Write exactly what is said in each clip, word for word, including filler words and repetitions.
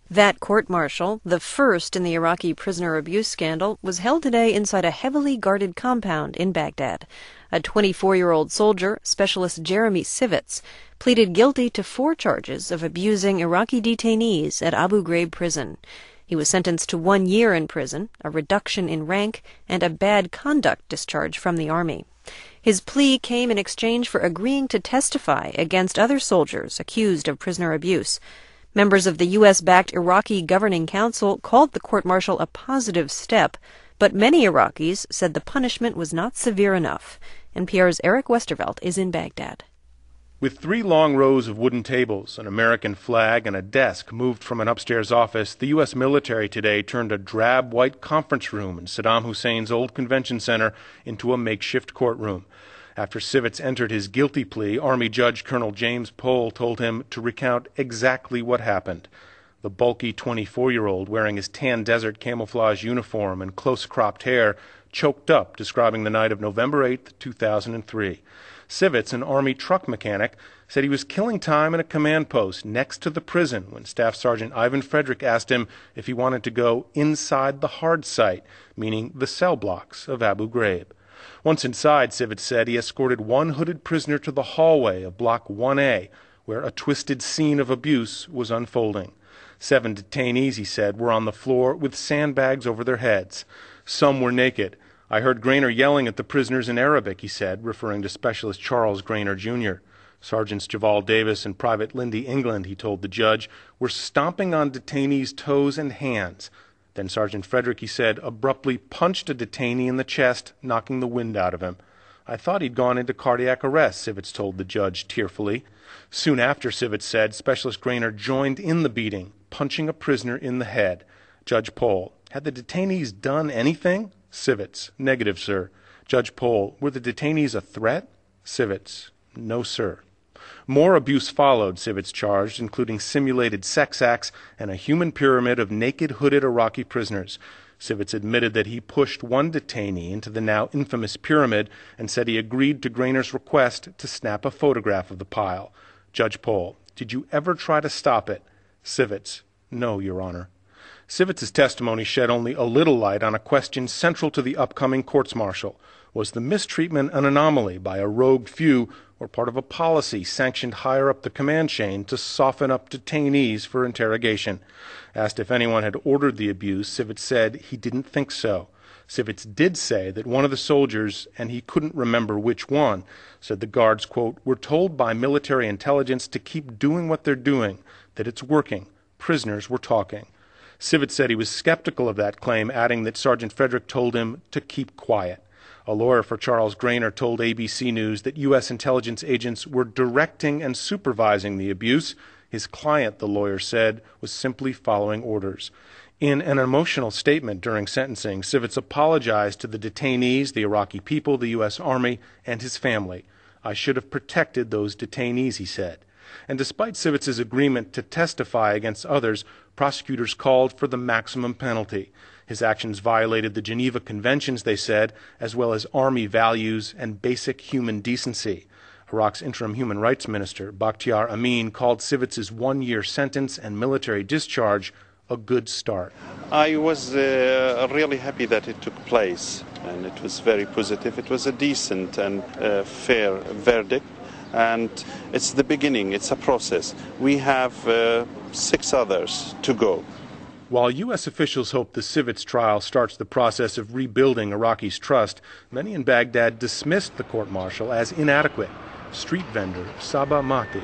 That court-martial, the first in the Iraqi prisoner abuse scandal, was held today inside a heavily guarded compound in Baghdad. A twenty-four-year-old soldier, Specialist Jeremy Sivits, pleaded guilty to four charges of abusing Iraqi detainees at Abu Ghraib prison. He was sentenced to one year in prison, a reduction in rank, and a bad conduct discharge from the army. His plea came in exchange for agreeing to testify against other soldiers accused of prisoner abuse. Members of the U S-backed Iraqi Governing Council called the court-martial a positive step, but many Iraqis said the punishment was not severe enough. N P R's Eric Westervelt is in Baghdad. With three long rows of wooden tables, an American flag, and a desk moved from an upstairs office, the U S military today turned a drab white conference room in Saddam Hussein's old convention center into a makeshift courtroom. After Sivits entered his guilty plea, Army Judge Colonel James Pohl told him to recount exactly what happened. The bulky twenty-four-year-old, wearing his tan desert camouflage uniform and close-cropped hair, choked up, describing the night of November eighth, two thousand three. Sivits, an Army truck mechanic, said he was killing time at a command post next to the prison when Staff Sergeant Ivan Frederick asked him if he wanted to go inside the hard site, meaning the cell blocks of Abu Ghraib. Once inside, Sivits said he escorted one hooded prisoner to the hallway of Block one A, where a twisted scene of abuse was unfolding. Seven detainees, he said, were on the floor with sandbags over their heads. Some were naked. I heard Grainer yelling at the prisoners in Arabic, he said, referring to Specialist Charles Grainer, Junior Sergeants Javal Davis and Private Lindy England, he told the judge, were stomping on detainees' toes and hands. Then Sergeant Frederick, he said, abruptly punched a detainee in the chest, knocking the wind out of him. I thought he'd gone into cardiac arrest, Sivits told the judge tearfully. Soon after, Sivits said, Specialist Grainer joined in the beating, punching a prisoner in the head. Judge Pohl, had the detainees done anything? Sivits, negative, sir. Judge Pohl, were the detainees a threat? Sivits, no, sir. More abuse followed, Sivits charged, including simulated sex acts and a human pyramid of naked, hooded Iraqi prisoners. Sivits admitted that he pushed one detainee into the now infamous pyramid and said he agreed to Grainer's request to snap a photograph of the pile. Judge Pohl, did you ever try to stop it? Sivits, no, Your Honor. Sivits' testimony shed only a little light on a question central to the upcoming courts-martial. Was the mistreatment an anomaly by a rogue few or part of a policy sanctioned higher up the command chain to soften up detainees for interrogation? Asked if anyone had ordered the abuse, Sivits said he didn't think so. Sivits did say that one of the soldiers, and he couldn't remember which one, said the guards, quote, were told by military intelligence to keep doing what they're doing, that it's working. Prisoners were talking. Sivits said he was skeptical of that claim, adding that Sergeant Frederick told him to keep quiet. A lawyer for Charles Grainer told A B C News that U S intelligence agents were directing and supervising the abuse. His client, the lawyer said, was simply following orders. In an emotional statement during sentencing, Sivits apologized to the detainees, the Iraqi people, the U S Army, and his family. I should have protected those detainees, he said. And despite Sivits' agreement to testify against others, prosecutors called for the maximum penalty. His actions violated the Geneva Conventions, they said, as well as Army values and basic human decency. Iraq's interim human rights minister, Bakhtiar Amin, called Sivits' one-year sentence and military discharge a good start. I was uh, really happy that it took place, and it was very positive. It was a decent and uh, fair verdict, and it's the beginning. It's a process. We have uh, six others to go. While U S officials hope the Sivits trial starts the process of rebuilding Iraqis' trust, many in Baghdad dismissed the court-martial as inadequate. Street vendor Saba Mahdi.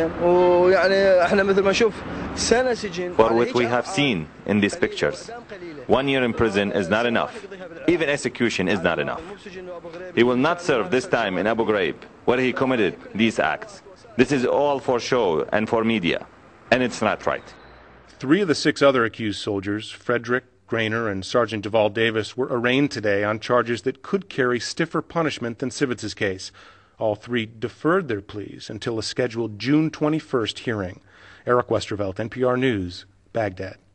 For what we have seen in these pictures, one year in prison is not enough. Even execution is not enough. He will not serve this time in Abu Ghraib, where he committed these acts. This is all for show and for media, and it's not right. Three of the six other accused soldiers, Frederick, Grainer, and Sergeant Javal Davis, were arraigned today on charges that could carry stiffer punishment than Sivits' case. All three deferred their pleas until a scheduled June twenty-first hearing. Eric Westervelt, N P R News, Baghdad.